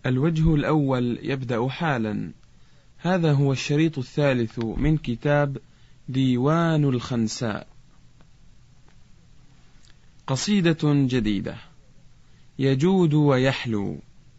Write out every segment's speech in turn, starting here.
الوجه الأول يبدأ حالا. هذا هو الشريط الثالث من كتاب ديوان الخنساء. قصيدة جديدة. يجود ويحلو.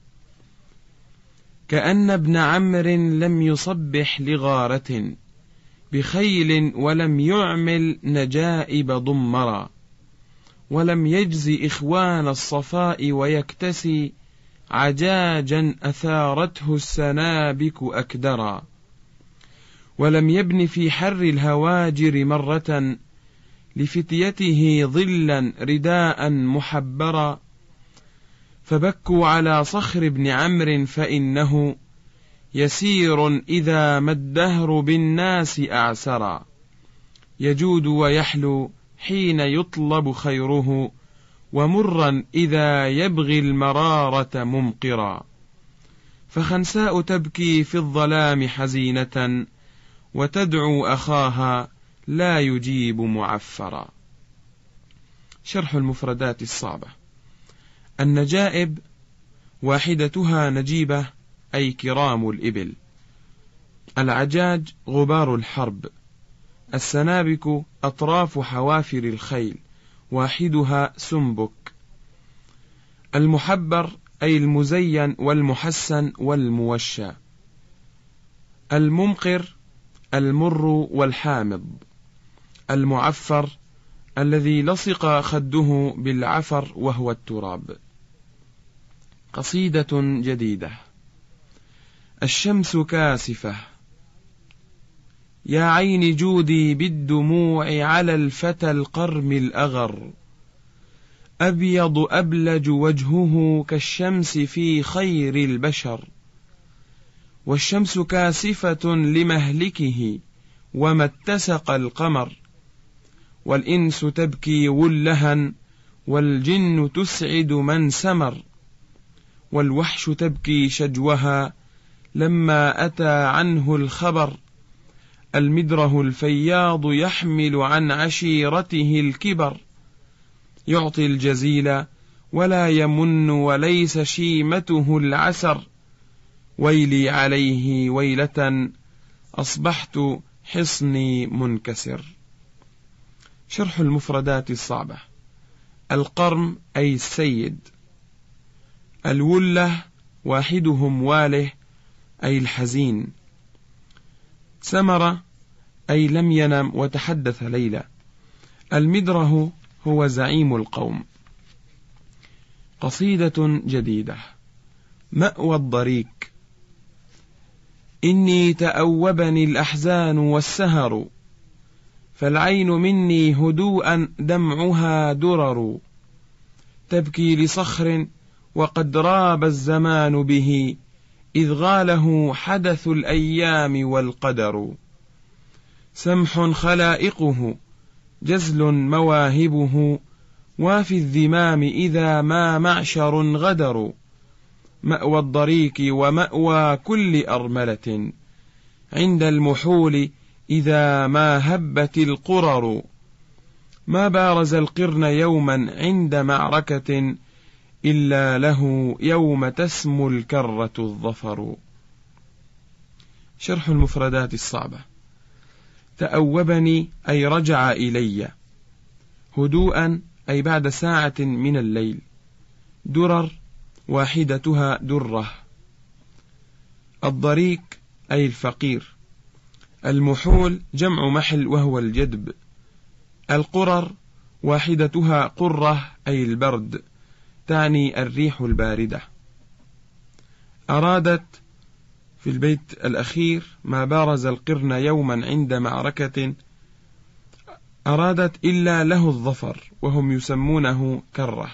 كأن ابن عمرو لم يصبح لغارة بخيل ولم يعمل نجائب ضمرا، ولم يجز إخوان الصفاء ويكتسي عجاجا أثارته السنابك أكدرا، ولم يبن في حر الهواجر مرة لفتيته ظلا رداء محبرا، فبكوا على صخر ابن عمرو فإنه يسير إذا ما الدهر بالناس أعسرا. يجود ويحلو حين يطلب خيره، ومرا إذا يبغي المرارة ممقرا. فخنساء تبكي في الظلام حزينة، وتدعو أخاها لا يجيب معفرا. شرح المفردات الصعبة. النجائب واحدتها نجيبة أي كرام الإبل. العجاج غبار الحرب. السنابك أطراف حوافر الخيل، واحدها سنبك. المحبر أي المزين والمحسن والموشى. الممقر المر والحامض. المعفر الذي لصق خده بالعفر وهو التراب. قصيدة جديدة. الشمس كاسفة. يا عين جودي بالدموع على الفتى القرم الأغر، أبيض أبلج وجهه كالشمس في خير البشر، والشمس كاسفة لمهلكه وما اتسق القمر، والإنس تبكي ولها والجن تسعد من سمر، والوحش تبكي شجوها لما أتى عنه الخبر، المدره الفياض يحمل عن عشيرته الكبر، يعطي الجزيل ولا يمن وليس شيمته العسر، ويلي عليه ويلة أصبحت حصني منكسر. شرح المفردات الصعبة. القرم أي السيد. الولة واحدهم واله أي الحزين. سمر أي لم ينم وتحدث ليلى. المدره هو زعيم القوم. قصيدة جديدة. مأوى الضريك. إني تأوبني الأحزان والسهر، فالعين مني هدوءا دمعها درر، تبكي لصخر وقد راب الزمان به، إذ غاله حدث الأيام والقدر، سمح خلائقه جزل مواهبه، وفي الذمام إذا ما معشر غدر، مأوى الضريك ومأوى كل أرملة، عند المحول إذا ما هبت القرر، ما بارز القرن يوما عند معركة، إلا له يوم تسمو الكرة الظفر. شرح المفردات الصعبة. تأوبني أي رجع إلي. هدوءا أي بعد ساعة من الليل. درر واحدتها درة. الضريك أي الفقير. المحول جمع محل وهو الجدب. القرر واحدتها قرة أي البرد، تعني الريح الباردة. أرادت في البيت الأخير ما بارز القرن يوما عند معركة، أرادت إلا له الظفر، وهم يسمونه كرة.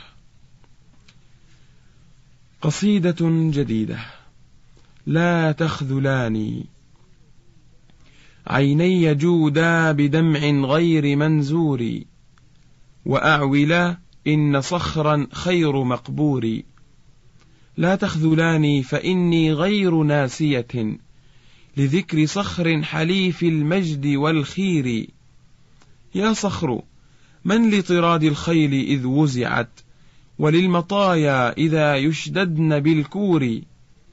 قصيدة جديدة. لا تخذلاني. عيني جودا بدمع غير منزور، وأعولا إن صخرا خير مقبور، لا تخذلاني فإني غير ناسية، لذكر صخر حليف المجد والخير. يا صخر من لطراد الخيل إذ وزعت، وللمطايا إذا يشددن بالكور،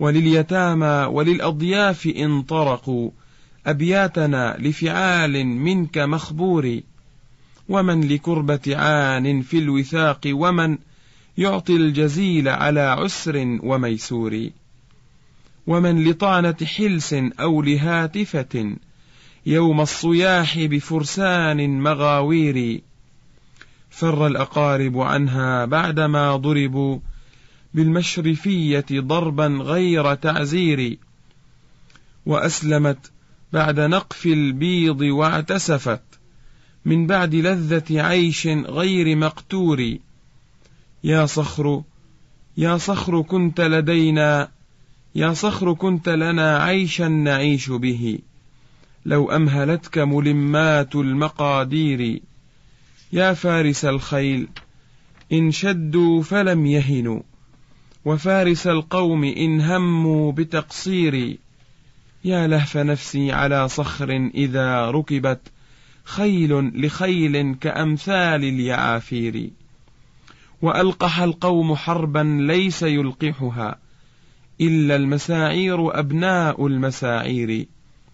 ولليتامى وللأضياف إن طرقوا أبياتنا لفعال منك مخبور. ومن لكربة عان في الوثاق، ومن يعطي الجزيل على عسر وميسور. ومن لطعنة حلس أو لهاتفة يوم الصياح بفرسان مغاوير. فر الأقارب عنها بعدما ضربوا بالمشرفية ضربا غير تعزير. وأسلمت بعد نقف البيض واعتسفت من بعد لذة عيش غير مقتور. يا صخر كنت لدينا، يا صخر كنت لنا عيشا نعيش به، لو أمهلتك ملمات المقادير. يا فارس الخيل إن شدوا فلم يهنوا، وفارس القوم إن هموا بتقصير. يا لهف نفسي على صخر إذا ركبت خيل لخيل كأمثال اليعافير. وألقح القوم حربا ليس يلقحها إلا المساعير أبناء المساعير.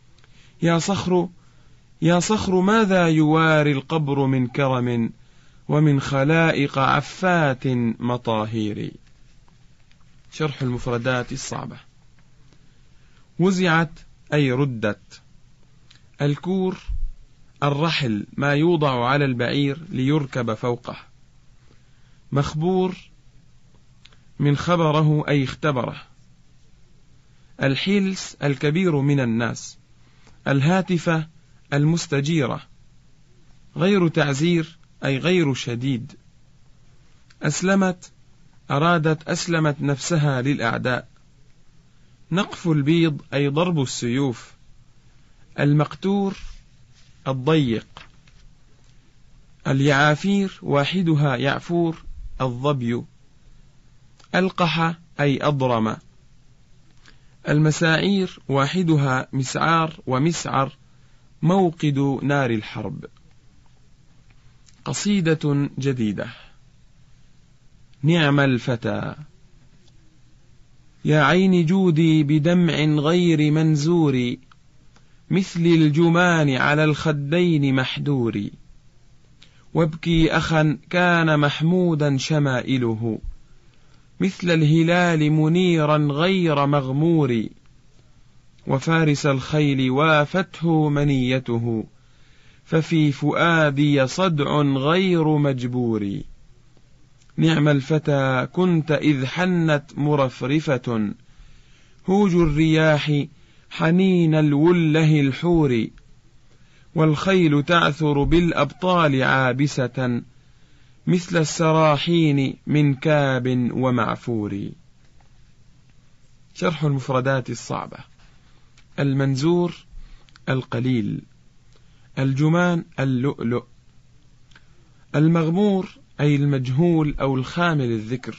يا صخر ماذا يواري القبر من كرم، ومن خلائق عفات مطاهير. شرح المفردات الصعبة. وزعت أي ردت. الكور الرحل، ما يوضع على البعير ليركب فوقه. مخبور من خبره أي اختبره. الحلس الكبير من الناس. الهاتفة المستجيرة. غير تعزير أي غير شديد. أسلمت أرادت أسلمت نفسها للأعداء. نقف البيض أي ضرب السيوف. المقتور الضيق. اليعافير واحدها يعفور الظبي. ألقح أي أضرم. المساعير واحدها مسعار، ومسعر موقد نار الحرب. قصيدة جديدة. نعم الفتى. يا عين جودي بدمع غير منزور، مثل الجمان على الخدين محدور. وابكي أخا كان محمودا شمائله، مثل الهلال منيرا غير مغمور. وفارس الخيل وافته منيته، ففي فؤادي صدع غير مجبور. نعم الفتى كنت إذ حنت مرفرفة، هوج الرياح حنين الوله الحور. والخيل تعثر بالأبطال عابسة، مثل السراحين من كاب ومعفور. شرح المفردات الصعبة. المنزور القليل. الجمان اللؤلؤ. المغمور أي المجهول أو الخامل الذكر.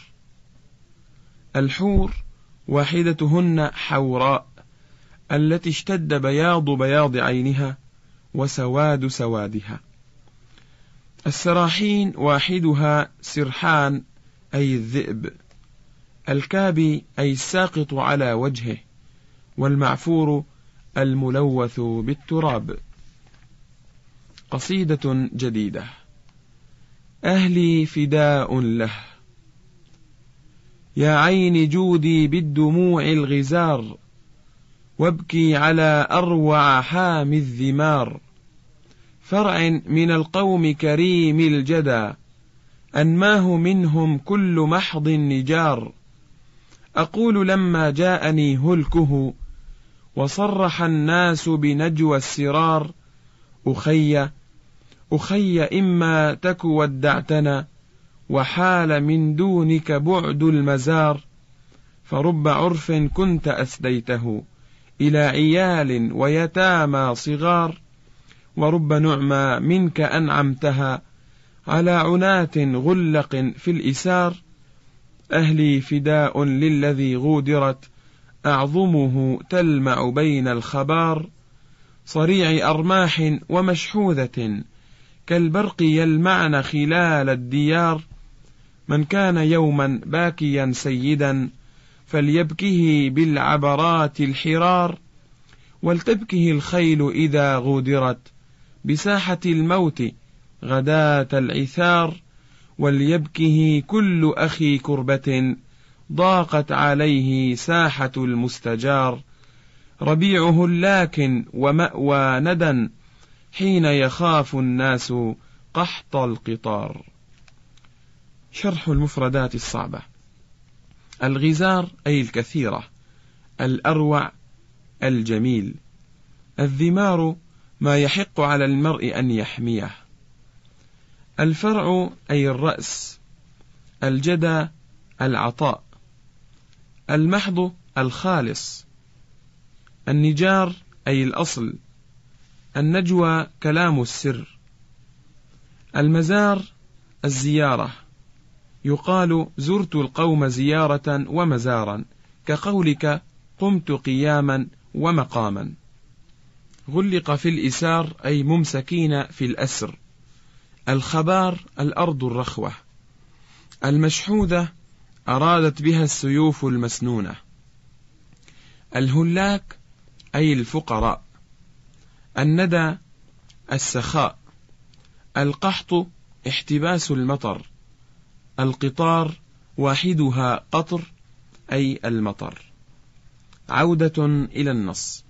الحور واحدتهن حوراء، التي اشتد بياض عينها وسواد سوادها. السراحين واحدها سرحان أي الذئب. الكابي أي الساقط على وجهه. والمعفور الملوث بالتراب. قصيدة جديدة. أهلي فداء له. يا عين جودي بالدموع الغزار، وابكي على أروع حام الذمار. فرع من القوم كريم الجدى، أنماه منهم كل محض النجار. أقول لما جاءني هلكه، وصرح الناس بنجوى السرار. أخي إما تك ودعتنا، وحال من دونك بعد المزار. فرب عرف كنت أسديته إلى عيال ويتامى صغار، ورب نعمى منك أنعمتها على عنات غلق في الإسار. أهلي فداء للذي غودرت أعظمه تلمع بين الخبار. صريع أرماح ومشحوذة كالبرق يلمعن خلال الديار. من كان يوما باكيا سيدا، فليبكه بالعبرات الحرار، ولتبكه الخيل إذا غودرت بساحة الموت غداة العثار، وليبكه كل أخي كربة ضاقت عليه ساحة المستجار، ربيعه اللاكن ومأوى ندى حين يخاف الناس قحط القطار. شرح المفردات الصعبة. الغزار أي الكثيرة، الأروع الجميل، الذمار ما يحق على المرء أن يحميه، الفرع أي الرأس، الجدى العطاء، المحض الخالص، النجار أي الأصل، النجوى كلام السر، المزار الزيارة، يقال زرت القوم زيارة ومزارا، كقولك قمت قياما ومقاما. غلق في الإسار أي ممسكين في الأسر، الخبار الأرض الرخوة، المشحوذة أرادت بها السيوف المسنونة، الهلاك أي الفقراء، الندى السخاء، القحط احتباس المطر، القطار واحدها قطر أي المطر. عودة إلى النص.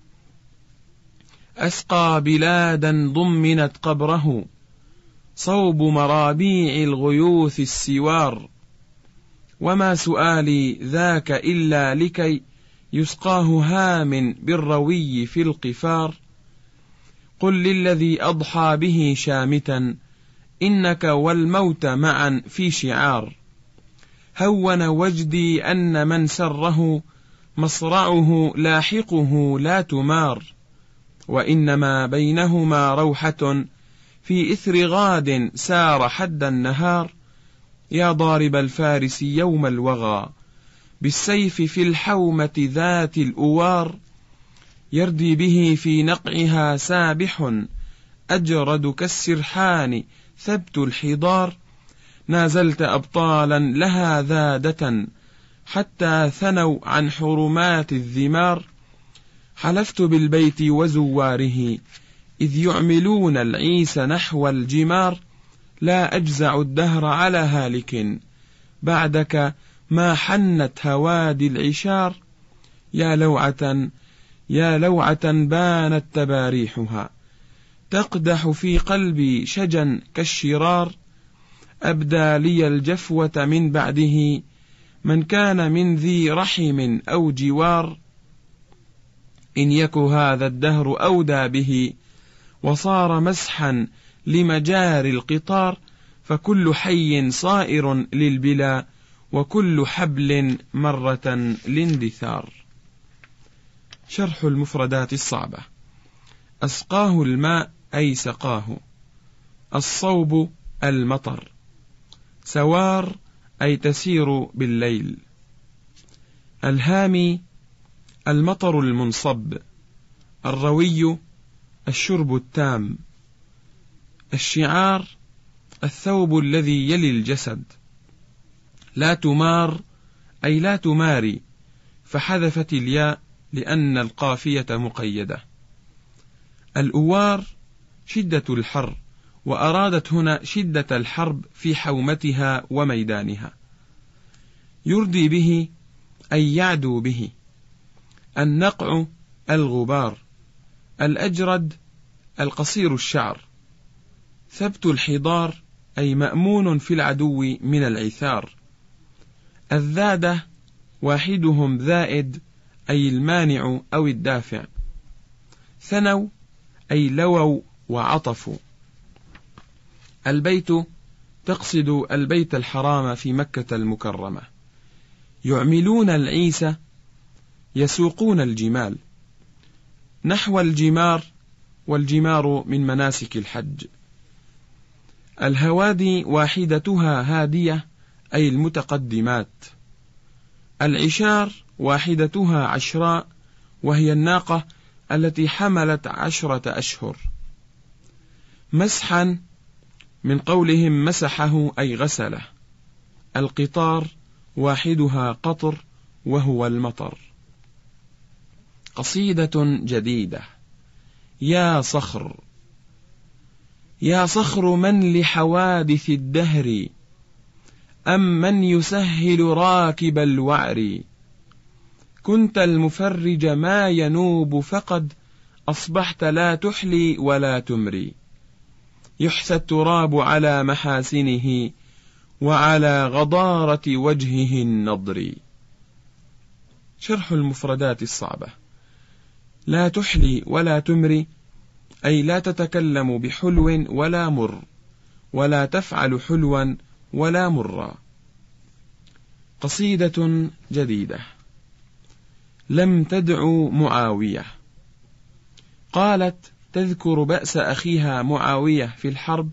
أسقى بلادا ضمنت قبره صوب مرابيع الغيوث السوار، وما سؤالي ذاك إلا لكي يسقاه هام بالروي في القفار. قل للذي أضحى به شامتا إنك والموت معا في شعار، هون وجدي أن من سره مصرعه لاحقه لا تمار، وإنما بينهما روحة في إثر غاد سار حد النهار. يا ضارب الفارس يوم الوغى بالسيف في الحومة ذات الأوار، يردي به في نقعها سابح أجرد كالسرحان ثبت الحضار، نازلت أبطالا لها ذادة حتى ثنوا عن حرمات الذمار، حلفت بالبيت وزواره إذ يعملون العيس نحو الجمار، لا أجزع الدهر على هالك بعدك ما حنت هوادي العشار، يا لوعة بانت تباريحها تقدح في قلبي شجا كالشرار، أبدى لي الجفوة من بعده من كان من ذي رحم أو جوار، إن يك هذا الدهر أودى به وصار مسحا لمجار القطار، فكل حي صائر للبلا وكل حبل مرة لاندثار. شرح المفردات الصعبة. أسقاه الماء أي سقاه، الصوب المطر، سوار أي تسير بالليل، الهامي المطر المنصب، الروي الشرب التام، الشعار الثوب الذي يلي الجسد، لا تمار أي لا تماري، فحذفت الياء لأن القافية مقيدة، الأوار شدة الحر، وأرادت هنا شدة الحرب في حومتها وميدانها، يردي به أي يعدو به، النقع الغبار، الأجرد القصير الشعر، ثبت الحضار أي مأمون في العدو من العثار، الذادة واحدهم ذائد أي المانع أو الدافع، ثنوا أي لووا وعطفوا، البيت تقصد البيت الحرام في مكة المكرمة، يعملون العيس يسوقون الجمال، نحو الجمار، والجمار من مناسك الحج، الهوادي واحدتها هادية أي المتقدمات، العشار واحدتها عشراء وهي الناقة التي حملت 10 أشهر، مسحا من قولهم مسحه أي غسله، القطار واحدها قطر وهو المطر. قصيدة جديدة. يا صخر، يا صخر، من لحوادث الدهر أم من يسهل راكب الوعر؟ كنت المفرج ما ينوب فقد أصبحت لا تحلي ولا تمري. يحسى التراب على محاسنه وعلى غضارة وجهه النضر. شرح المفردات الصعبة. لا تحلي ولا تمري أي لا تتكلم بحلو ولا مر، ولا تفعل حلوا ولا مرا. قصيدة جديدة. لم تدعو معاوية. قالت تذكر بأس أخيها معاوية في الحرب: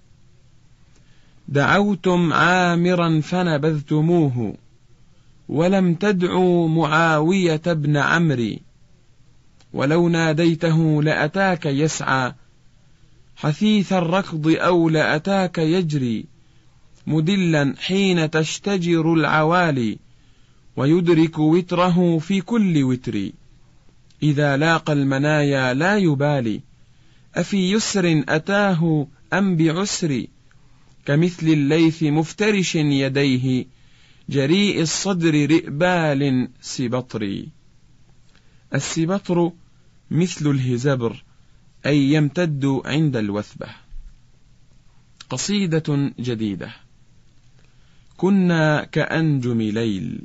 دعوتم عامرا فنبذتموه، ولم تدعوا معاوية بن عمرو، ولو ناديته لأتاك يسعى، حثيث الركض أو لأتاك يجري، مدلا حين تشتجر العوالي، ويدرك وتره في كل وتر. إذا لاقى المنايا لا يبالي، أفي يسر أتاه أم بعسر، كمثل الليث مفترش يديه، جريء الصدر رئبال سبطري. السبطر مثل الهزبر، أي يمتد عند الوثبة. قصيدة جديدة. كنا كأنجم ليل.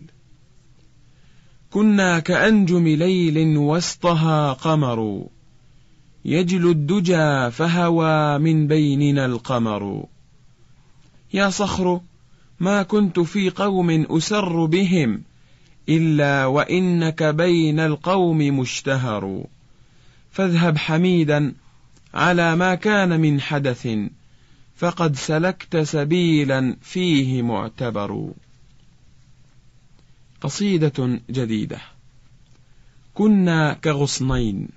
كنا كأنجم ليل وسطها قمر، يجلو الدجى فهوى من بيننا القمر. يا صخر، ما كنت في قوم أسر بهم، إلا وإنك بين القوم مشتهر. فاذهب حميدا على ما كان من حدث، فقد سلكت سبيلا فيه معتبر. قصيدة جديدة. كنا كغصنين.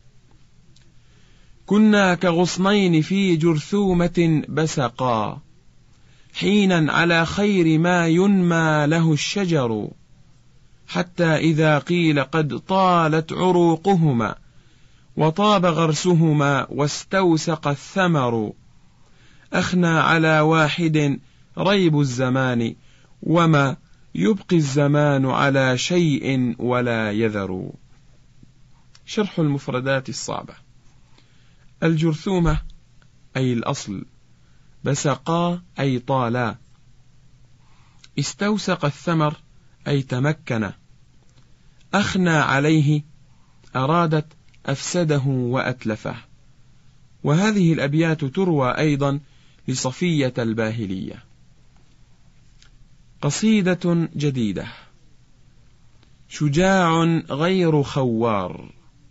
كنا كغصنين في جرثومة بسقا، حينا على خير ما ينمى له الشجر، حتى إذا قيل قد طالت عروقهما، وطاب غرسهما واستوسق الثمر، أخنى على واحد ريب الزمان، وما يبقي الزمان على شيء ولا يذر. شرح المفردات الصعبة. الجرثومة أي الأصل، بسقا أي طالا، استوسق الثمر أي تمكن، أخنى عليه أرادت أفسده وأتلفه. وهذه الأبيات تروى أيضا لصفية الباهلية. قصيدة جديدة. شجاع غير خوار.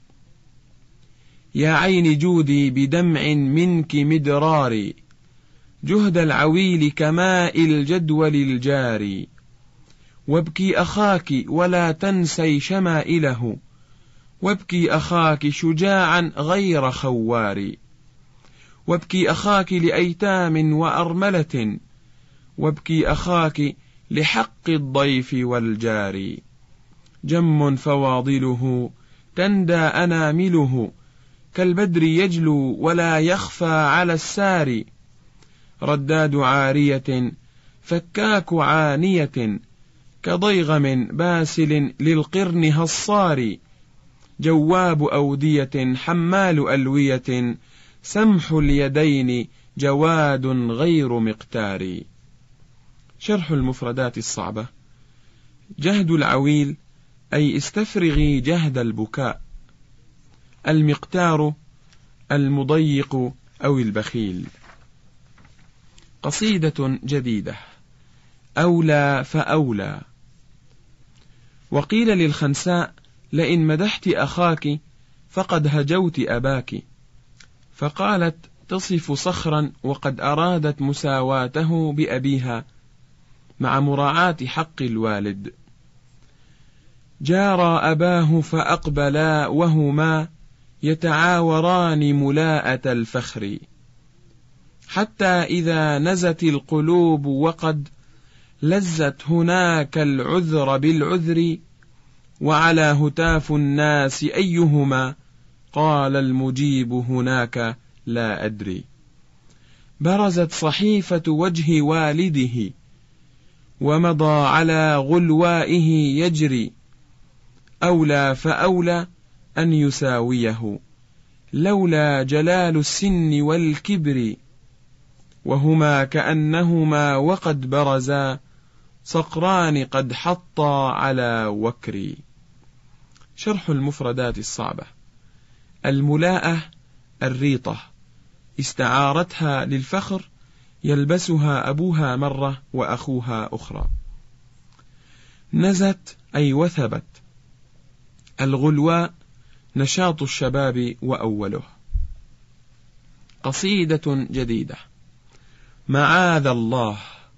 يا عين جودي بدمع منك مدراري، جهد العويل كماء الجدول الجاري، وابكي أخاك ولا تنسي شمائله، وابكي أخاك شجاعا غير خوار، وابكي أخاك لأيتام وأرملة، وابكي أخاك لحق الضيف والجار. جم فواضله تندى أنامله، كالبدر يجلو ولا يخفى على السار، رداد عارية فكاك عانية، كضيغم باسل للقرن هصار، جواب أودية حمال ألوية، سمح اليدين جواد غير مقتار. شرح المفردات الصعبة. جهد العويل أي استفرغي جهد البكاء. المقتار المضيق أو البخيل. قصيدة جديدة. أولى فأولى. وقيل للخنساء: لئن مدحت أخاك فقد هجوت أباك. فقالت تصف صخرا وقد أرادت مساواته بأبيها مع مراعاة حق الوالد. جارى أباه فأقبلا وهما يتعاوران ملاءة الفخر، حتى إذا نزت القلوب وقد لزت هناك العذر بالعذر، وعلى هتاف الناس أيهما؟ قال المجيب هناك لا أدري. برزت صحيفة وجه والده ومضى على غلوائه يجري، أولى فأولى أن يساويه لولا جلال السن والكبر، وهما كأنهما وقد برزا صقران قد حطا على وكري. شرح المفردات الصعبة. الملاءة الريطة استعارتها للفخر يلبسها أبوها مرة وأخوها أخرى. نزت أي وثبت. الغلواء نشاط الشباب وأوله. قصيدة جديدة. معاذ الله.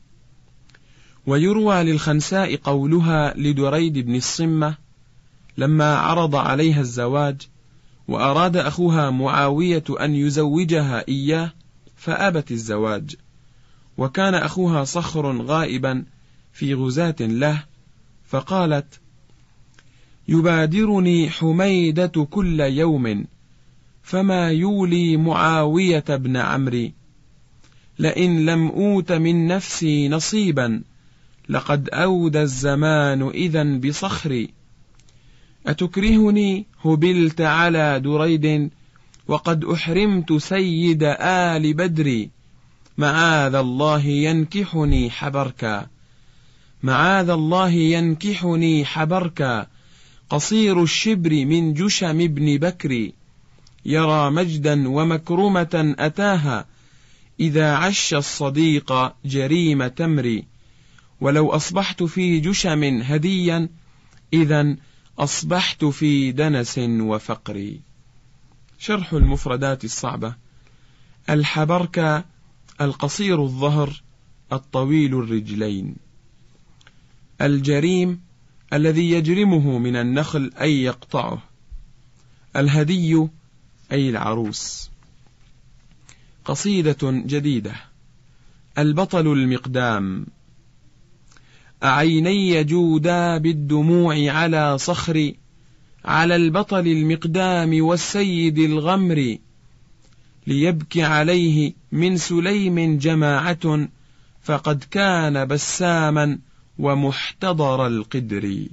ويروى للخنساء قولها لدريد بن الصمة لما عرض عليها الزواج وأراد أخوها معاوية أن يزوجها إياه فأبت الزواج، وكان أخوها صخر غائبا في غزاة له، فقالت: يبادرني حميدة كل يوم فما يولي معاوية بن عمرو، لئن لم أوت من نفسي نصيبا لقد أودى الزمان إذن بصخري. أتكرهني هبلت على دريد وقد أحرمت سيد آل بدر، معاذ الله ينكحني حبركا، معاذ الله ينكحني حبركا، قصير الشبر من جشم ابن بكر، يرى مجدا ومكرمة أتاها إذا عش الصديق جريم تمري، ولو أصبحت في جشم هديا إذن أصبحت في دنس وفقر. شرح المفردات الصعبة. الحبركة القصير الظهر الطويل الرجلين. الجريم الذي يجرمه من النخل أي يقطعه. الهدي أي العروس. قصيدة جديدة. البطل المقدام. أعيني جودا بالدموع على صخري، على البطل المقدام والسيد الغمر، ليبكي عليه من سليم جماعة، فقد كان بساما ومحتضر القدر.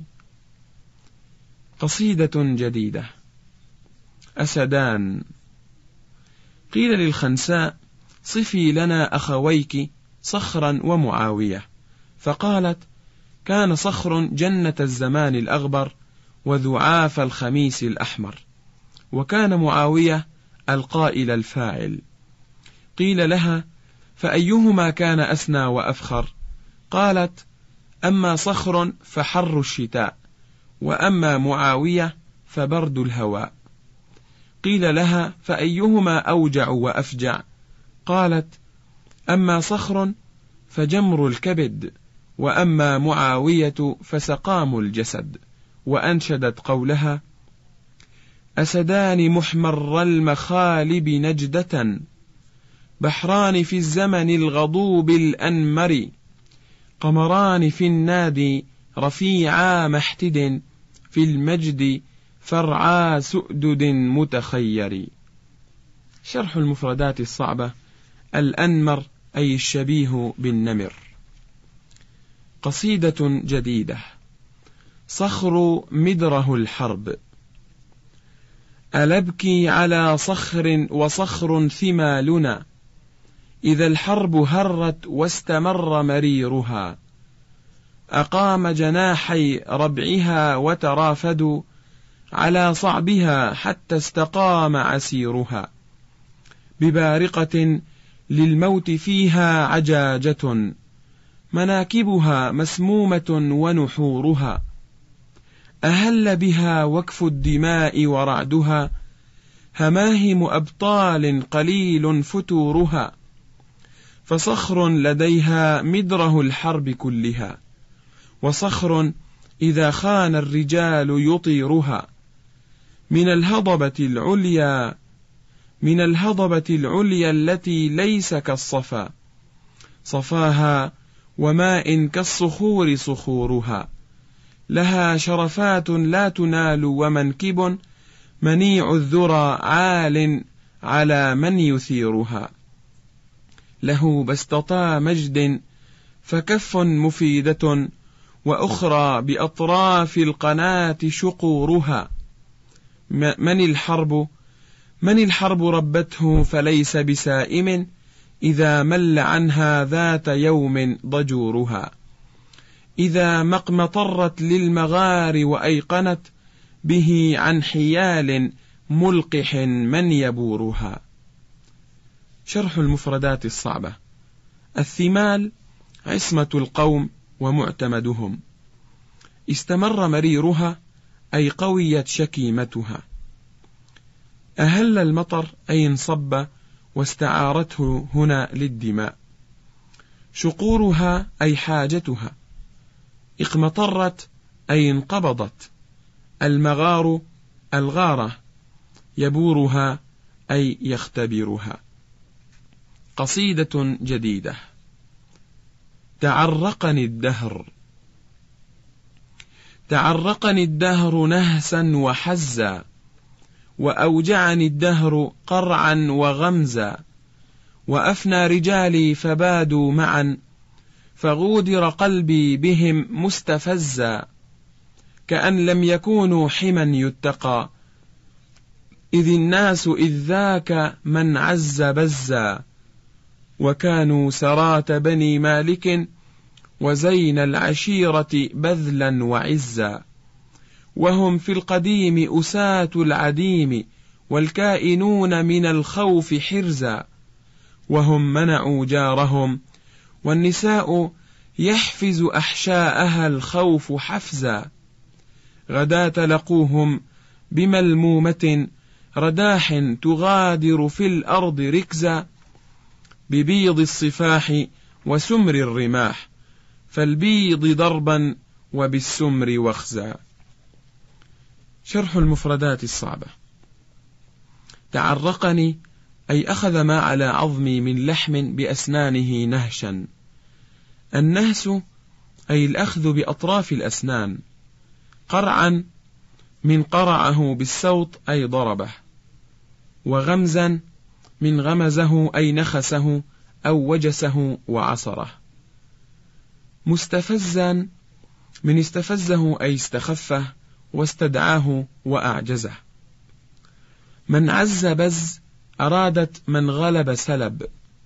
قصيدة جديدة. أسدان. قيل للخنساء: صفي لنا أخويك صخرا ومعاوية، فقالت: كان صخر جنة الزمان الأغبر وذعاف الخميس الأحمر، وكان معاوية القائل الفاعل. قيل لها: فأيهما كان أسنى وأفخر؟ قالت: أما صخر فحر الشتاء، وأما معاوية فبرد الهواء. قيل لها: فأيهما أوجع وأفجع؟ قالت: أما صخر فجمر الكبد، وأما معاوية فسقام الجسد. وأنشدت قولها: أسدان محمر المخالب نجدة، بحران في الزمن الغضوب الأنمر، قمران في النادي رفيعا محتد، في المجد فرعا سؤدد متخير. شرح المفردات الصعبة. الأنمر أي الشبيه بالنمر. قصيدة جديدة. صخر مدره الحرب. ألبكي على صخر وصخر ثمالنا، إذا الحرب هرت واستمر مريرها، أقام جناحي ربعها وترافدوا على صعبها حتى استقام عسيرها، ببارقة للموت فيها عجاجة، مناكبها مسمومة ونحورها، أهل بها وكف الدماء ورعدها، هماهم أبطال قليل فتورها، فصخر لديها مدره الحرب كلها، وصخر إذا خان الرجال يطيرها، من الهضبة العليا التي ليس كالصفا، صفاها وماء كالصخور صخورها، لها شرفات لا تنال، ومنكب منيع الذرى عال على من يثيرها. له بسطتا مجد فكف مفيدة، وأخرى بأطراف القناة شقورها. من الحرب ربته فليس بسائم، إذا مل عنها ذات يوم ضجورها. إذا ما اقمطرت للمغار وأيقنت به عن حيال ملقح من يبورها. شرح المفردات الصعبة. الثمال عصمة القوم ومعتمدهم. استمر مريرها أي قويت شكيمتها. أهل المطر أي انصب واستعارته هنا للدماء. شقورها أي حاجتها. اقمطرت أي انقبضت. المغار الغارة. يبورها أي يختبرها. قصيدة جديدة. تعرقني الدهر. تعرقني الدهر نهسا وحزا، وأوجعني الدهر قرعا وغمزا، وأفنى رجالي فبادوا معا، فغودر قلبي بهم مستفزا، كأن لم يكونوا حما يتقى، إذ الناس إذ ذاك من عز بزا، وكانوا سرات بني مالك وزين العشيرة بذلا وعزا، وهم في القديم أساة العديم، والكائنون من الخوف حرزا، وهم منعوا جارهم، والنساء يحفز أحشاءها الخوف حفزا، غداة لقوهم بملمومة رداح تغادر في الأرض ركزا، ببيض الصفاح وسمر الرماح، فالبيض ضربا وبالسمر وخزا. شرح المفردات الصعبة. تعرقني أي أخذ ما على عظمي من لحم بأسنانه نهشا. النهس أي الأخذ بأطراف الأسنان. قرعا من قرعه بالسوط أي ضربه. وغمزا من غمزه أي نخسه أو وجسه وعصره. مستفزا من استفزه أي استخفه واستدعاه وأعجزه. من عز بز أرادت من غلب سلب.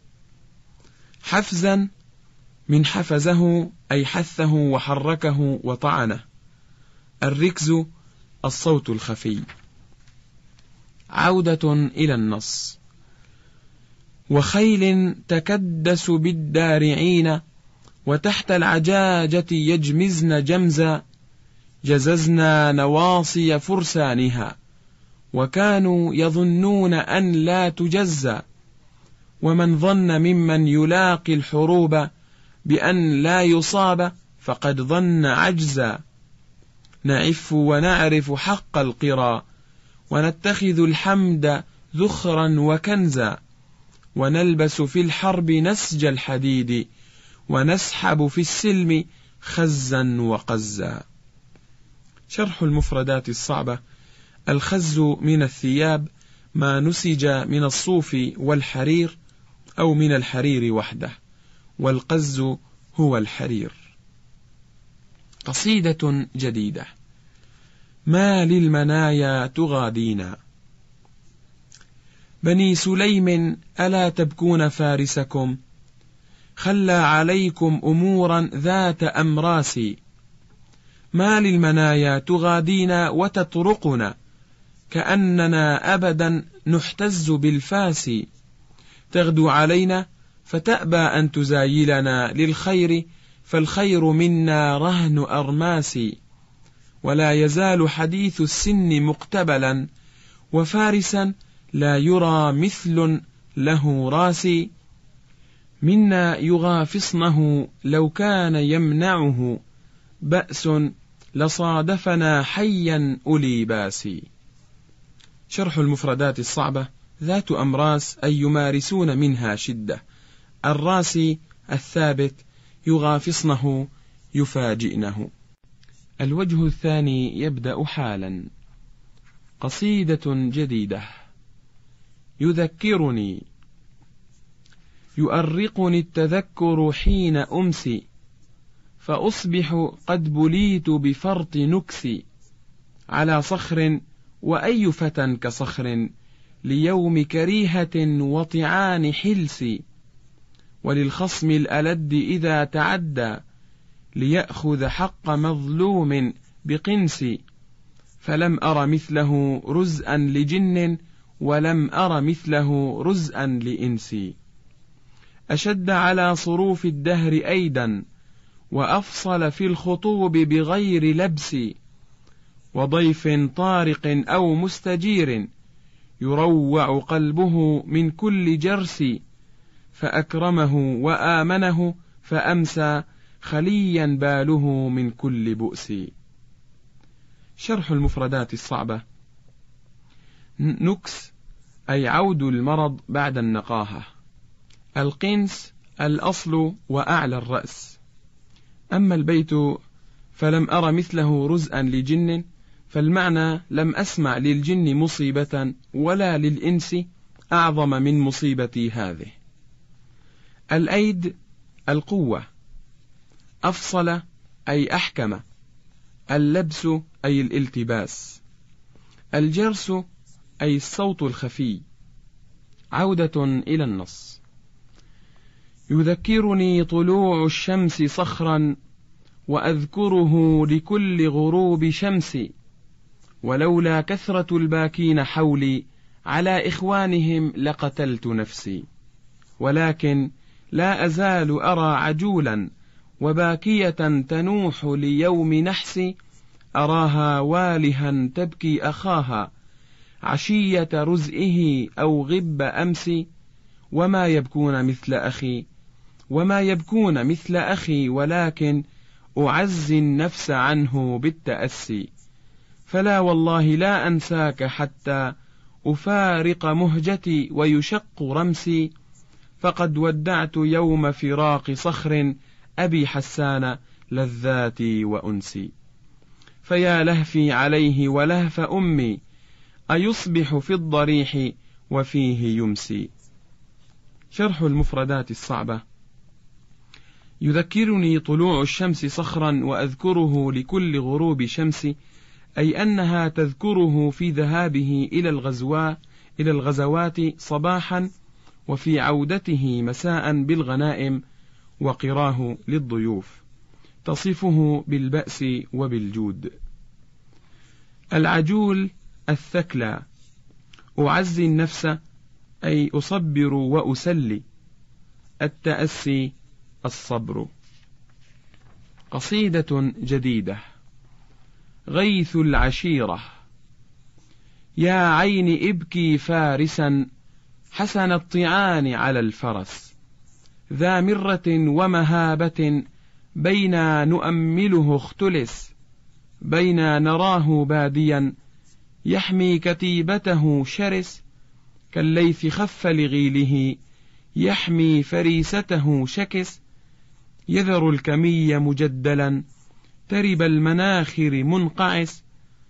حفزا من حفزه أي حثه وحركه وطعنه. الركز الصوت الخفي. عودة إلى النص. وخيل تكدس بالدارعين، وتحت العجاجة يجمزن جمزا، جززنا نواصي فرسانها، وكانوا يظنون أن لا تجزى، ومن ظن ممن يلاقي الحروب بأن لا يصاب فقد ظن عجزا. نعف ونعرف حق القرى، ونتخذ الحمد ذخرا وكنزا، ونلبس في الحرب نسج الحديد، ونسحب في السلم خزا وقزا. شرح المفردات الصعبة. الخز من الثياب ما نسج من الصوف والحرير أو من الحرير وحده، والقز هو الحرير. قصيدة جديدة. ما للمنايا تغادينا. بني سليم ألا تبكون فارسكم، خلى عليكم أمورا ذات أمراس. ما للمنايا تغادينا وتطرقنا، كأننا أبدا نحتز بالفاس. تغدو علينا فتأبى أن تزايلنا للخير، فالخير منا رهن أرماس. ولا يزال حديث السن مقتبلا، وفارسا لا يرى مثل له راس. منا يغافصنه لو كان يمنعه بأس، لصادفنا حيا أولي باس. شرح المفردات الصعبة. ذات أمراس أي يمارسون منها شدة. الراس الثابت، يغافصنه يفاجئنه. الوجه الثاني يبدأ حالا. قصيدة جديدة. يذكرني، يؤرقني التذكر حين أمسي، فأصبح قد بليت بفرط نكسي، على صخر وأي فتى كصخر، ليوم كريهة وطعان حلسي، وللخصم الألد إذا تعدى، ليأخذ حق مظلوم بقنسي، فلم أر مثله رزءا لجن، ولم أر مثله رزءا لإنسي، أشد على صروف الدهر أيدا، وأفصل في الخطوب بغير لبس، وضيف طارق أو مستجير، يروع قلبه من كل جرس، فأكرمه وآمنه، فأمسى خليا باله من كل بؤس. شرح المفردات الصعبة. نكس أي عود المرض بعد النقاهة. القنس الأصل وأعلى الرأس. أما البيت فلم أر مثله رزءا لجن، فالمعنى لم أسمع للجن مصيبة ولا للإنس أعظم من مصيبتي هذه. الأيد القوة. أفصل أي أحكم. اللبس أي الالتباس. الجرس أي الصوت الخفي. عودة إلى النص. يذكرني طلوع الشمس صخرا، وأذكره لكل غروب شمس، ولولا كثرة الباكين حولي، على إخوانهم لقتلت نفسي، ولكن لا أزال أرى عجولا وباكية تنوح ليوم نحس، أراها والها تبكي أخاها، عشية رزئه أو غب أمس، وما يبكون مثل أخي، ولكن أعزي النفس عنه بالتأسي، فلا والله لا أنساك حتى أفارق مهجتي ويشق رمسي، فقد ودعت يوم فراق صخر، أبي حسان لذاتي وأنسي، فيا لهفي عليه ولهف أمي، أيصبح في الضريح وفيه يمسي. شرح المفردات الصعبة. يذكرني طلوع الشمس صخرا، وأذكره لكل غروب شمس، أي أنها تذكره في ذهابه إلى الغزوات صباحا، وفي عودته مساء بالغنائم وقراه للضيوف، تصفه بالبأس وبالجود. العجول الثكلى. أعزي النفس أي أصبر وأسلي. التأسي الصبر. قصيدة جديدة. غيث العشيرة. يا عين ابكي فارسا، حسن الطعان على الفرس، ذا مرة ومهابة، بينا نؤمله اختلس، بينا نراه باديا يحمي كتيبته شرس، كالليث خف لغيله يحمي فريسته شكس، يذر الكمي مجدلا ترب المناخر منقعس،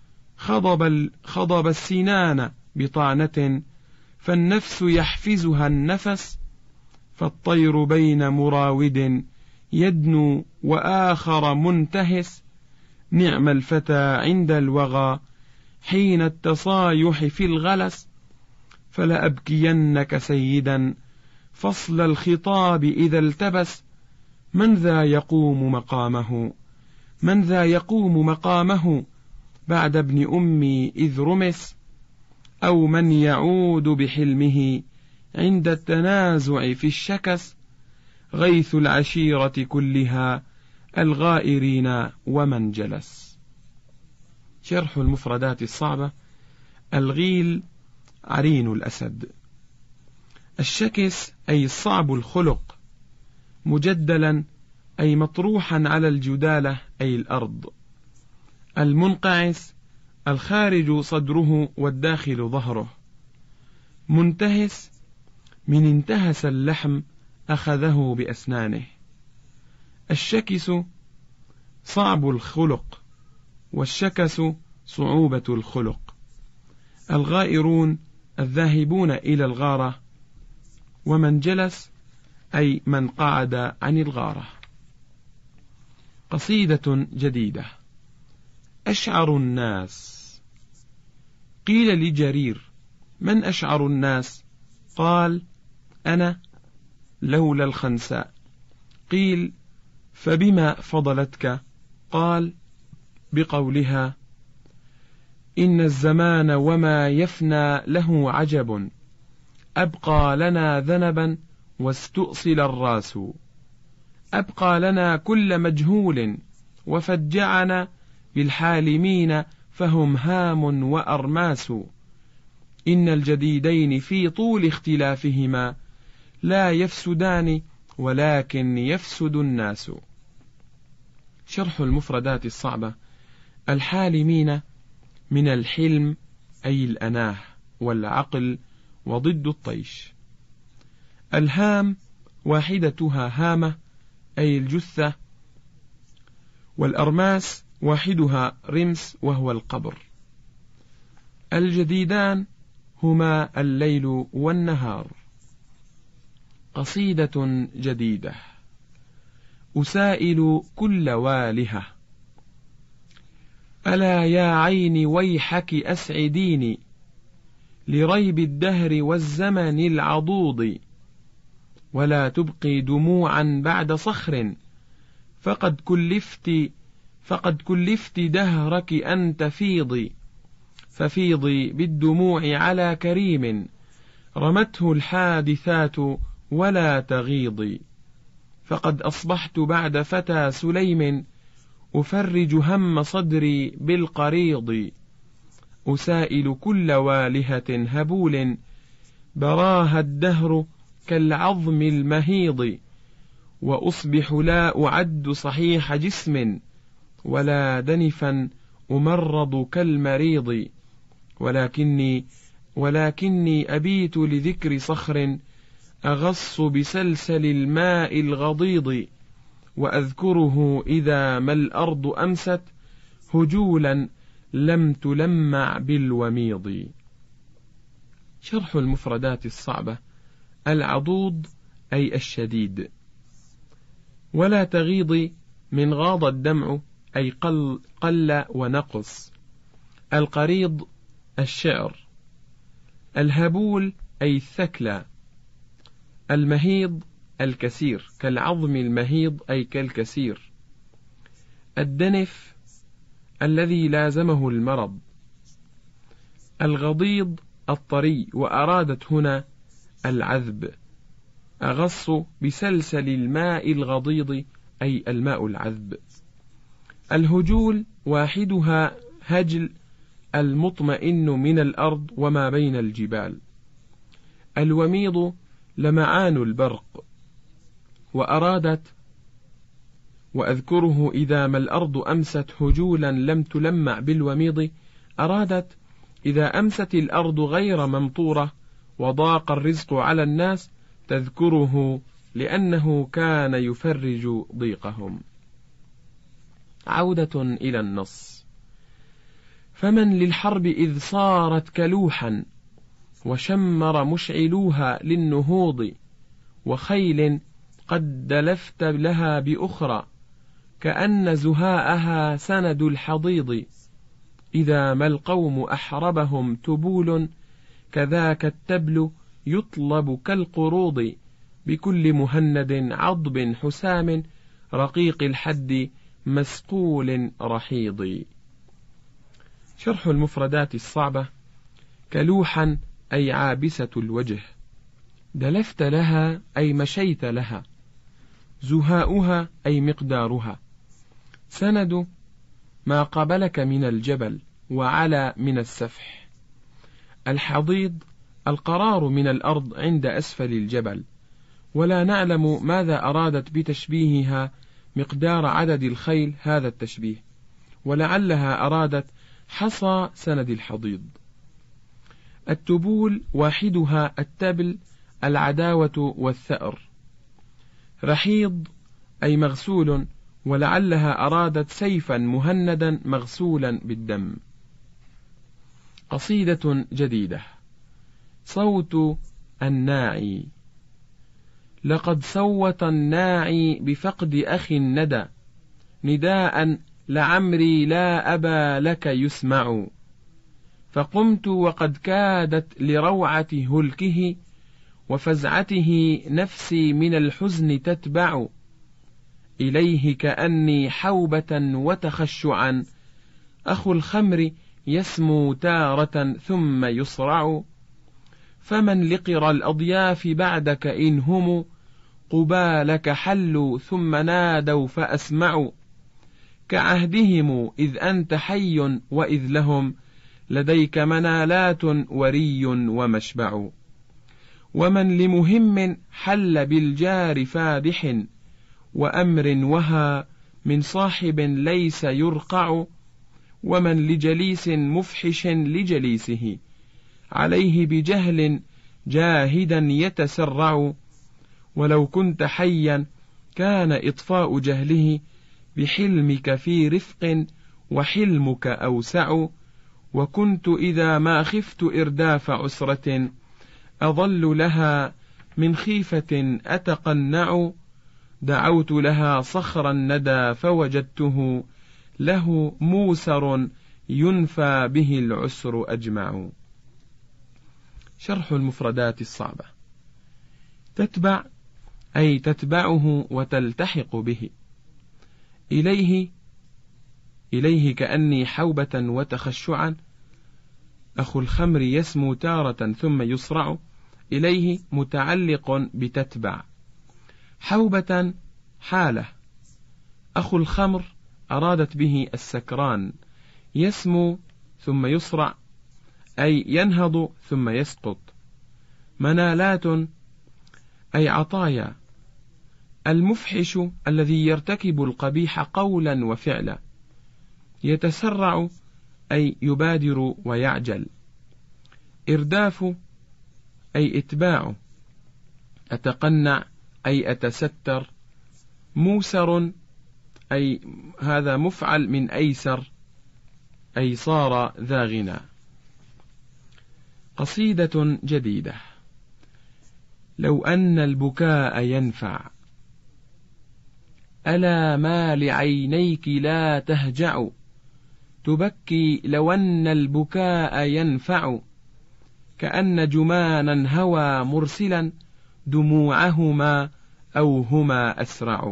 خضب السنان بطعنة، فالنفس يحفزها النفس، فالطير بين مراود يدنو وآخر منتهس، نعم الفتى عند الوغى حين التصايح في الغلس، فلأبكينك سيدا فصل الخطاب إذا التبس، من ذا يقوم مقامه بعد ابن أمي إذ رمس، أو من يعود بحلمه عند التنازع في الشكس، غيث العشيرة كلها الغائرين ومن جلس. شرح المفردات الصعبة. الغيل عرين الأسد. الشكس أي الصعب الخلق. مجدلا أي مطروحا على الجدالة أي الأرض. المنقعس الخارج صدره والداخل ظهره. منتهس من انتهس اللحم أخذه بأسنانه. الشكس صعب الخلق والشكس صعوبة الخلق. الغائرون الذاهبون إلى الغارة، ومن جلس أي من قعد عن الغارة. قصيدة جديدة. أشعر الناس. قيل لجرير: من أشعر الناس؟ قال: أنا، لولا الخنساء. قيل: فبما فضلتك؟ قال: بقولها: إن الزمان وما يفنى له عجب، أبقى لنا ذنبا واستؤصل الراس، أبقى لنا كل مجهول وفجعنا بالحالمين فهم هام وأرماس. إن الجديدين في طول اختلافهما لا يفسدان ولكن يفسد الناس. شرح المفردات الصعبة. الحالمين من الحلم أي الأناه والعقل وضد الطيش. الهام واحدتها هامة أي الجثة، والأرماس واحدها رمس وهو القبر. الجديدان هما الليل والنهار. قصيدة جديدة. أسائل كل والهة: ألا يا عيني ويحك أسعديني لريب الدهر والزمن العضوض، ولا تبقي دموعا بعد صخر، فقد كلفت دهرك أن تفيضي، ففيضي بالدموع على كريم رمته الحادثات ولا تغيضي. فقد أصبحت بعد فتى سليم أفرج هم صدري بالقريض. أسائل كل والهة هبول براها الدهر كالعظم المهيض، وأصبح لا أعد صحيح جسم ولا دنفا أمرض كالمريض، ولكني أبيت لذكر صخر أغص بسلسل الماء الغضيض، وأذكره إذا ما الأرض أمست هجولا لم تلمع بالوميض. شرح المفردات الصعبة. العضوض أي الشديد. ولا تغيض من غاض الدمع أي قل ونقص. القريض الشعر. الهبول أي الثكلى. المهيض الكثير كالعظم المهيض أي كالكثير. الدنف الذي لازمه المرض. الغضيض الطري، وأرادت هنا العذب. أغص بسلسل الماء الغضيض أي الماء العذب. الهجول واحدها هجل المطمئن من الأرض وما بين الجبال. الوميض لمعان البرق. وأرادت وأذكره إذا ما الأرض أمست هجولا لم تلمع بالوميض. أرادت إذا أمست الأرض غير ممطورة وضاق الرزق على الناس تذكره لأنه كان يفرج ضيقهم. عودة إلى النص. فمن للحرب إذ صارت كلوحا وشمر مشعلوها للنهوض، وخيل قد دلفت لها بأخرى كأن زهاءها سند الحضيض، إذا ما القوم أحربهم تبول كذاك التبل يطلب كالقروض، بكل مهند عضب حسام رقيق الحد مسقول رحيض. شرح المفردات الصعبة. كلوحا أي عابسة الوجه. دلفت لها أي مشيت لها. زهاؤها أي مقدارها. سند ما قبلك من الجبل، وعلى من السفح. الحضيض القرار من الأرض عند أسفل الجبل، ولا نعلم ماذا أرادت بتشبيهها مقدار عدد الخيل هذا التشبيه، ولعلها أرادت حصى سند الحضيض. التبول واحدها التبل العداوة والثأر. رحيض أي مغسول، ولعلها أرادت سيفا مهندا مغسولا بالدم. قصيدة جديدة. صوت الناعي. لقد صوت الناعي بفقد أخ ندى، نداء لعمري لا أبا لك يسمع، فقمت وقد كادت لروعة هلكه، وفزعته نفسي من الحزن تتبع، إليه كأني حوبة وتخشعا، أخو الخمر يسمو تارة ثم يصرع، فمن لقر الأضياف بعدك إن هم قبالك حلوا ثم نادوا فأسمعوا، كعهدهم إذ أنت حي وإذ لهم لديك منالات وري ومشبع، ومن لمهم حل بالجار فادح، وأمر وهى من صاحب ليس يرقع، ومن لجليس مفحش لجليسه عليه بجهل جاهدا يتسرع، ولو كنت حيا كان إطفاء جهله بحلمك في رفق وحلمك أوسع، وكنت إذا ما خفت إرداف عسرة أظل لها من خيفة أتقنع، دعوت لها صخر الندى فوجدته له موسر ينفى به العسر أجمع. شرح المفردات الصعبة. تتبع أي تتبعه وتلتحق به. إليه كأني حوبة وتخشعا، أخو الخمر يسمو تارة ثم يصرع، إليه متعلق بتتبع. حوبة حالة، أخو الخمر أرادت به السكران، يسمو ثم يصرع أي ينهض ثم يسقط. منالات أي عطايا. المفحش الذي يرتكب القبيح قولا وفعلا. يتسرع أي يبادر ويعجل. إرداف أي إتباع. أتقنع أي أتستر. موسر أي هذا مفعل من أيسر أي صار ذا غنى. قصيدة جديدة. لو أن البكاء ينفع، ألا ما لعينيك لا تهجع، تبكي لو أن البكاء ينفع، كأن جمانا هوى مرسلا دموعهما أو هما أسرع،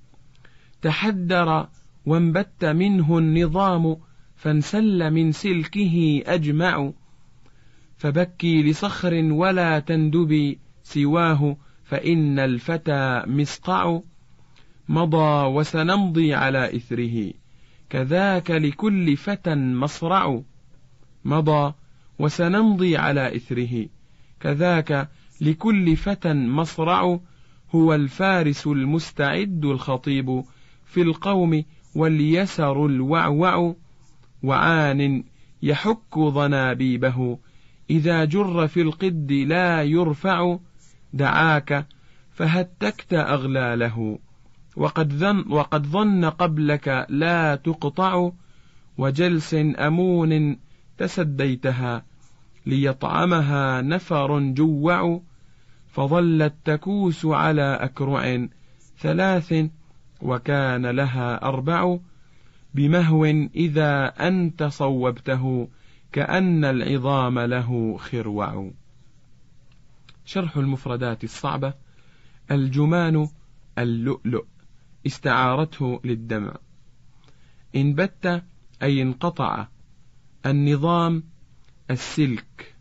تحدر وانبت منه النظام فانسل من سلكه أجمع، فبكي لصخر ولا تندبي سواه فإن الفتى مسقع، مضى وسنمضي على إثره كذاك لكل فتى مصرع، مضى وسنمضي على إثره كذاك لكل فتى مصرع، هو الفارس المستعد الخطيب في القوم واليسر الوعوع، وعان يحك ضنابيبه إذا جر في القد لا يرفع، دعاك فهتكت أغلاله وقد ظن قبلك لا تقطع، وجلس أمون تسديتها ليطعمها نفر جوع، فظلت تكوس على أكرع 3 وكان لها 4، بمهو إذا أنت صوبته كأن العظام له خروع. شرح المفردات الصعبة. الجمان اللؤلؤ، استعارته للدمع. انبت أي انقطع. النظام السلك.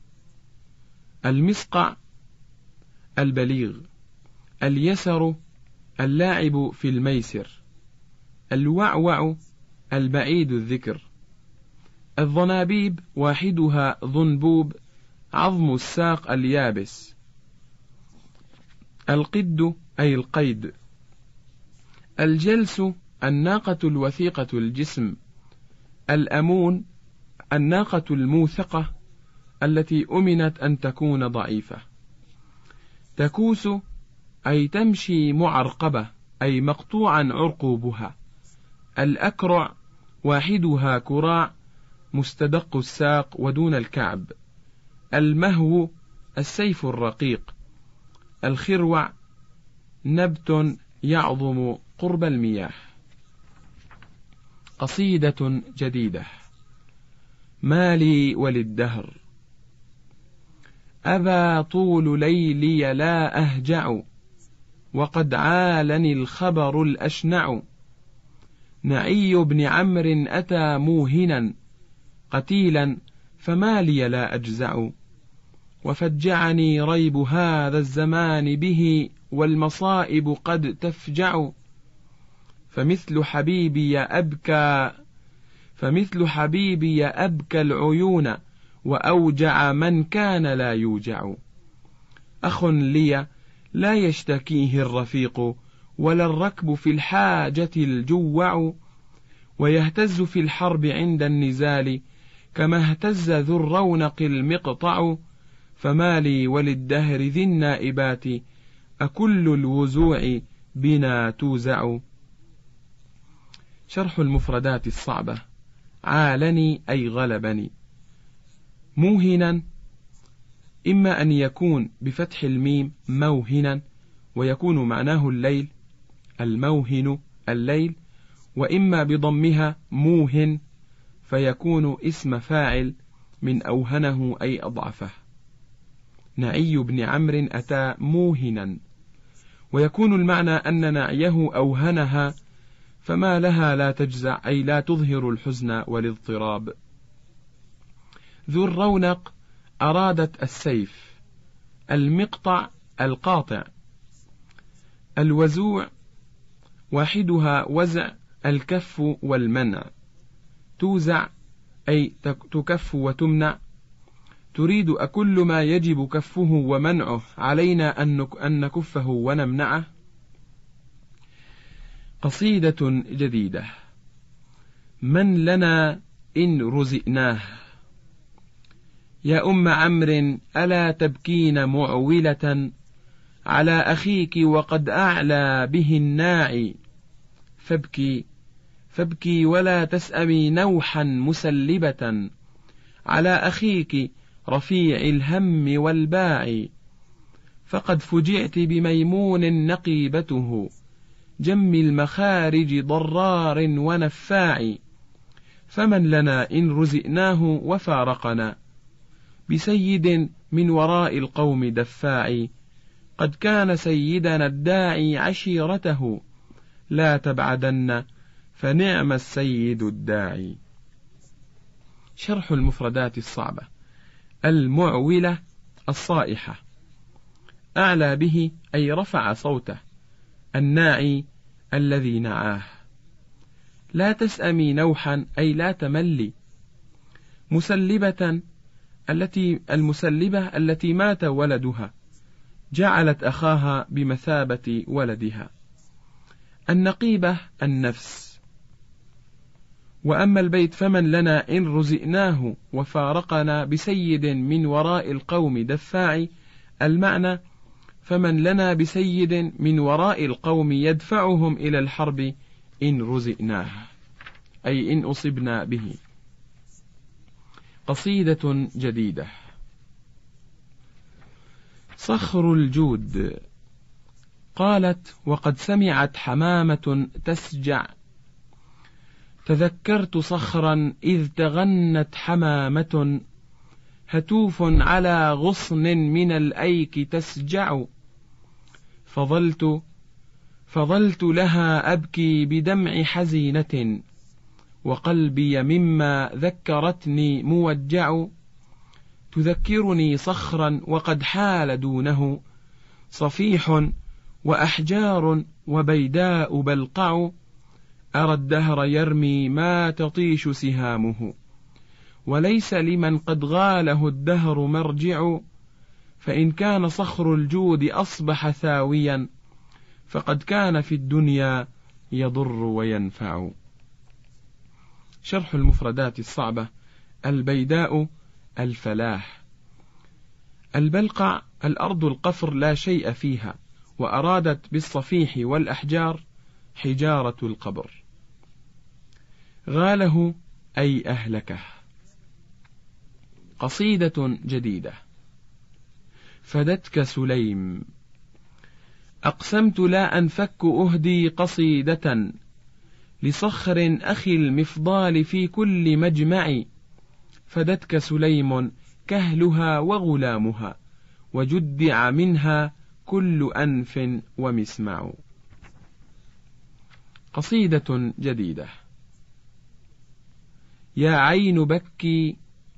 المسقع البليغ. اليسر اللاعب في الميسر. الوعوع البعيد الذكر. الضنابيب واحدها ضنبوب عظم الساق اليابس. القد أي القيد. الجلس الناقة الوثيقة الجسم. الأمون الناقة الموثقة التي أمنت أن تكون ضعيفة. تكوس أي تمشي معرقبة أي مقطوعا عرقوبها. الأكرع واحدها كراع مستدق الساق ودون الكعب. المهو السيف الرقيق. الخروع نبت يعظم قرب المياه. قصيدة جديدة. ما لي وللدهر أبى طول ليلي لا أهجع، وقد عالني الخبر الأشنع. نعي بن عمرو أتى موهنا قتيلا، فما لي لا أجزع. وفجعني ريب هذا الزمان به، والمصائب قد تفجع. فمثل حبيبي أبكى العيون، وأوجع من كان لا يوجع. أخ لي لا يشتكيه الرفيق، ولا الركب في الحاجة الجوع. ويهتز في الحرب عند النزال، كما اهتز ذو الرونق المقطع. فما لي وللدهر ذي النائبات، أكل الوزوع بنا توزع. شرح المفردات الصعبة. عالني أي غلبني. موهنا إما أن يكون بفتح الميم موهنا ويكون معناه الليل، الموهن الليل، وإما بضمها موهن فيكون اسم فاعل من أوهنه أي أضعفه. نعي بن عمرو أتى موهنا، ويكون المعنى أن نعيه أوهنها، فما لها لا تجزع أي لا تظهر الحزن والاضطراب. ذو الرونق أرادت السيف. المقطع القاطع. الوزوع واحدها وزع الكف والمنع. توزع أي تكف وتمنع. تريد أكل ما يجب كفه ومنعه علينا أن نكفه ونمنعه. قصيدة جديدة. من لنا إن رزئناه. يا أم عمرو ألا تبكين معولة على أخيك وقد أعلى به الناعي. فابكي ولا تسأمي نوحا مسلبة على أخيك رفيع الهم والباع. فقد فجعت بميمون نقيبته جم المخارج ضرار ونفاع. فمن لنا إن رزئناه وفارقنا بسيد من وراء القوم دفاع. قد كان سيدنا الداعي عشيرته لا تبعدن فنعم السيد الداعي. شرح المفردات الصعبة. المعولة الصائحة. أعلى به أي رفع صوته. الناعي الذي نعاه. لا تسأمي نوحا أي لا تملي. مسلبة المسلبة التي مات ولدها جعلت أخاها بمثابة ولدها. النقيبة النفس. وأما البيت فمن لنا إن رزئناه وفارقنا بسيد من وراء القوم دفاع، المعنى فمن لنا بسيد من وراء القوم يدفعهم إلى الحرب إن رزئناه أي إن أصبنا به. قصيدة جديدة. صخر الجود. قالت وقد سمعت حمامة تسجع. تذكرت صخرا إذ تغنت حمامة هتوف على غصن من الأيك تسجع. فظلت لها أبكي بدمع حزينة وقلبي مما ذكرتني موجع. تذكرني صخرا وقد حال دونه صفيح وأحجار وبيداء بلقع. أرى الدهر يرمي ما تطيش سهامه وليس لمن قد غاله الدهر مرجع. فإن كان صخر الجود أصبح ثاويا فقد كان في الدنيا يضر وينفع. شرح المفردات الصعبة. البيداء الفلاح. البلقع الأرض القفر لا شيء فيها، وأرادت بالصفيح والأحجار حجارة القبر. غاله أي أهلكه. قصيدة جديدة. فدتك سليم. أقسمت لا أنفك أهدي قصيدة لصخر أخي المفضال في كل مجمع. فدتك سليم كهلها وغلامها، وجدع منها كل أنف ومسمع. قصيدة جديدة. يا عين بكي،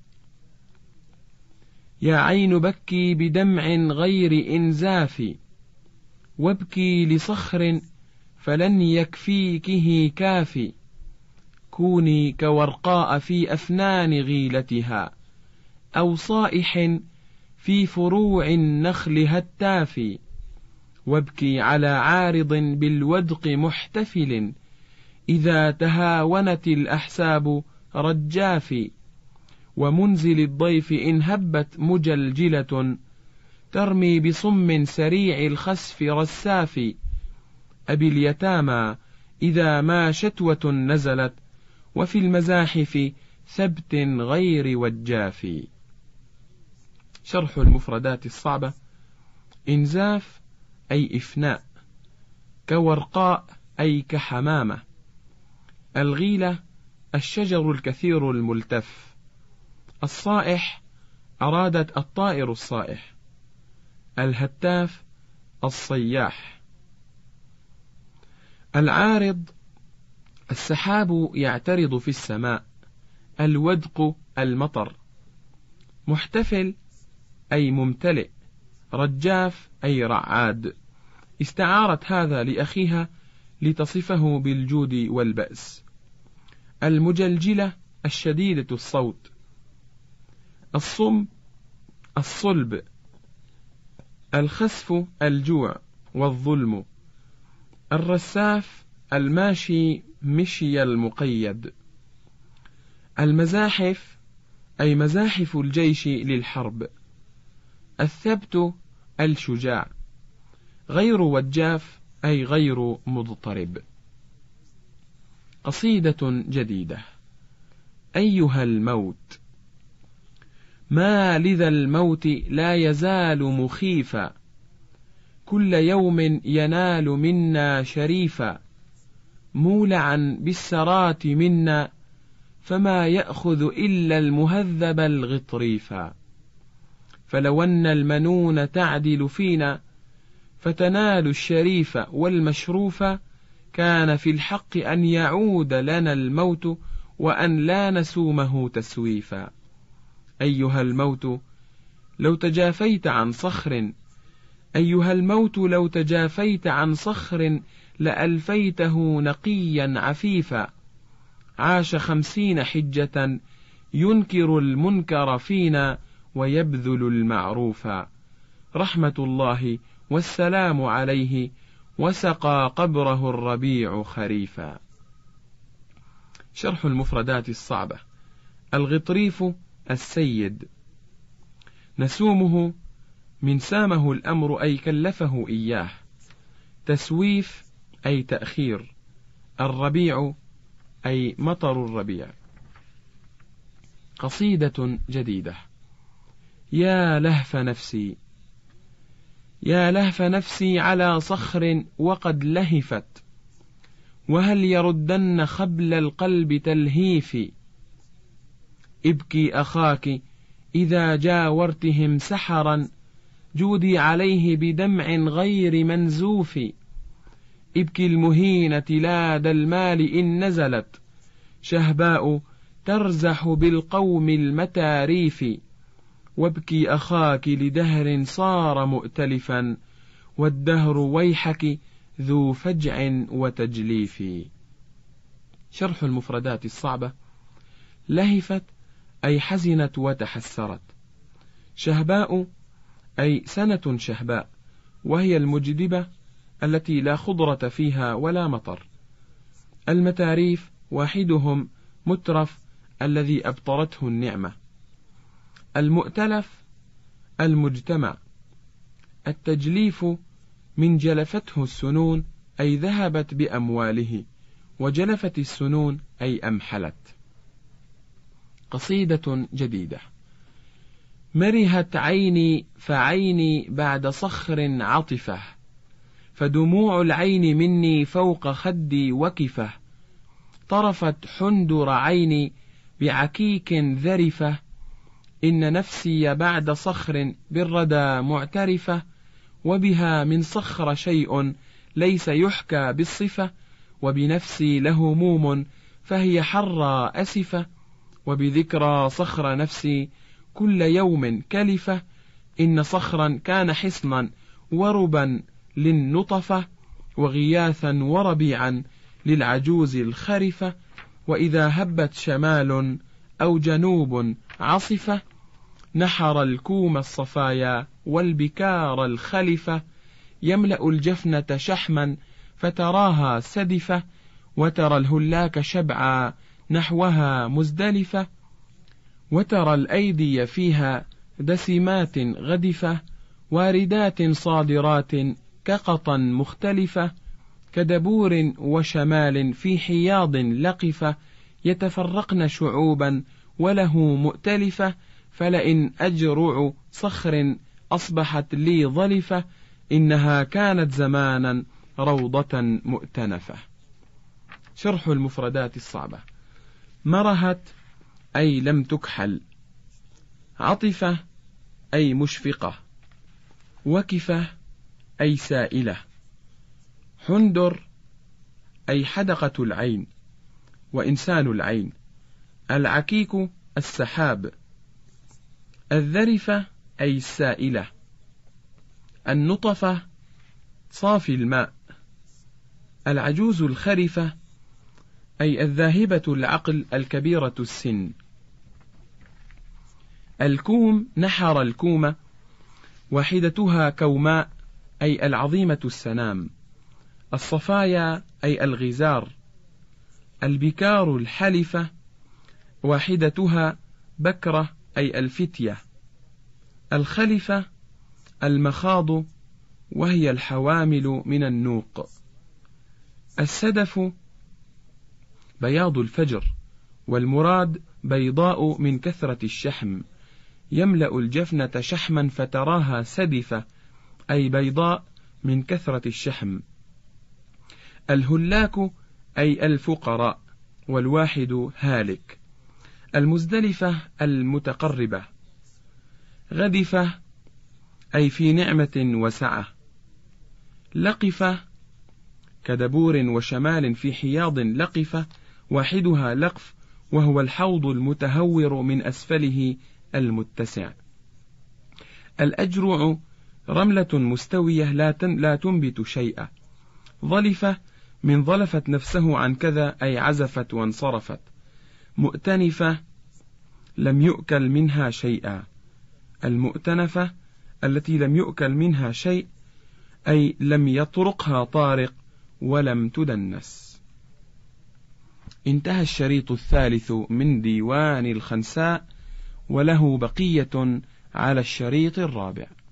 يا عين بكي بدمع غير إنزاف، وابكي لصخر فلن يكفيكه كافي. كوني كورقاء في أفنان غيلتها، أو صائح في فروع النخل هتاف. وابكي على عارض بالودق محتفل، إذا تهاونت الأحساب رجاف. ومنزل الضيف إن هبت مجلجلة، ترمي بصم سريع الخسف رساف. أبي اليتامى إذا ما شتوة نزلت، وفي المزاحف ثبت غير وجاف. شرح المفردات الصعبة. إنزاف أي إفناء، كورقاء أي كحمامة. الغيلة الشجر الكثير الملتف. الصائح أرادت الطائر الصائح. الهتاف الصياح. العارض السحاب يعترض في السماء. الودق المطر. محتفل أي ممتلئ. رجاف أي رعاد. استعارت هذا لأخيها لتصفه بالجود والبأس. المجلجلة الشديدة الصوت. الصم الصلب. الخسف الجوع والظلم. الرساف الماشي مشي المقيد. المزاحف أي مزاحف الجيش للحرب. الثبت الشجاع. غير وجاف أي غير مضطرب. قصيدة جديدة. أيها الموت. ما لذا الموت لا يزال مخيفا، كل يوم ينال منا شريفا. مولعا بالسرات منا، فما يأخذ إلا المهذب الغطريفا. فلو أن المنون تعدل فينا، فتنال الشريف والمشروف، كان في الحق أن يعود لنا الموت، وأن لا نسومه تسويفا. أيها الموت لو تجافيت عن صخر، أيها الموت لو تجافيت عن صخر، لألفيته نقيا عفيفا. عاش 50 حجة ينكر المنكر فينا، ويبذل المعروفا. رحمة الله والسلام عليه، وسقى قبره الربيع خريفا. شرح المفردات الصعبة. الغطريف السيد. نسومه من سامه الأمر أي كلفه إياه. تسويف أي تأخير. الربيع أي مطر الربيع. قصيدة جديدة. يا لهف نفسي. يا لهف نفسي على صخر وقد لهفت، وهل يردن خبل القلب تلهيفي. ابكي أخاك إذا جاورتهم سحرا، جودي عليه بدمع غير منزوف. ابكي المهينة لاد المال إن نزلت، شهباء ترزح بالقوم المتاريف. وابكي أخاك لدهر صار مؤتلفا، والدهر ويحك ذو فجع وتجليف. شرح المفردات الصعبة. لهفت أي حزنت وتحسرت. شهباء أي سنة شهباء، وهي المجدبة التي لا خضرة فيها ولا مطر. المتاريف واحدهم مترف الذي أبطرته النعمة. المؤتلف المجتمع. التجليف من جلفته السنون أي ذهبت بأمواله، وجلفت السنون أي أمحلت. قصيدة جديدة. مرهت عيني فعيني بعد صخر عطفة، فدموع العين مني فوق خدي وكفة، طرفت حندر عيني بعكيك ذرفة، إن نفسي بعد صخر بالردى معترفة، وبها من صخر شيء ليس يحكى بالصفة، وبنفسي لهموم فهي حرى أسفة، وبذكرى صخر نفسي كل يوم كلفة، إن صخرا كان حصنا وربا للنطفة، وغياثا وربيعا للعجوز الخرفة، وإذا هبت شمال أو جنوب عصفة، نحر الكوم الصفايا والبكار الخلفة، يملأ الجفنة شحما فتراها سدفة، وترى الهلاك شبعا نحوها مزدلفة، وترى الأيدي فيها دسمات غدفة، واردات صادرات كقطا مختلفة، كدبور وشمال في حياض لقفة، يتفرقن شعوبا وله مؤتلفة، فلئن أجرع صخر أصبحت لي ظلفة، إنها كانت زمانا روضة مؤتنفة. شرح المفردات الصعبة. مرهت أي لم تكحل، عطفة أي مشفقة، وكفة أي سائلة، حندر أي حدقة العين وإنسان العين، العكيك السحاب، الذرفة أي السائلة، النطفة صافي الماء، العجوز الخرفة أي الذاهبة العقل الكبيرة السن، الكوم نحر الكومة واحدتها كوماء أي العظيمة السنام، الصفايا أي الغزار، البكار الحلفة واحدتها بكرة أي الفتية، الخلفة المخاض وهي الحوامل من النوق، السدف بياض الفجر، والمراد بيضاء من كثرة الشحم، يملأ الجفنة شحما فتراها سدفة أي بيضاء من كثرة الشحم، الهلاك أي الفقراء، والواحد هالك، المزدلفة المتقربة، غدفة أي في نعمة وسعة، لقفة كدبور وشمال في حياض لقفة، واحدها لقف وهو الحوض المتهور من أسفله المتسع، الأجرع رملة مستوية لا تنبت شيئا، ظلفة من ظلفت نفسه عن كذا أي عزفت وانصرفت، مؤتنفة لم يؤكل منها شيئا، المؤتنفة التي لم يؤكل منها شيء أي لم يطرقها طارق ولم تدنس. انتهى الشريط الثالث من ديوان الخنساء، وله بقية على الشريط الرابع.